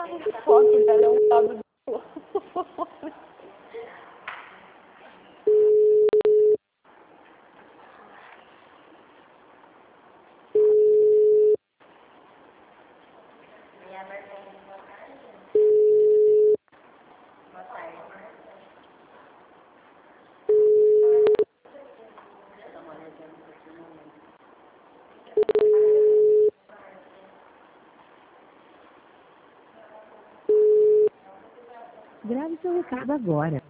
A foto dela é um lado do outro. Grave seu recado agora.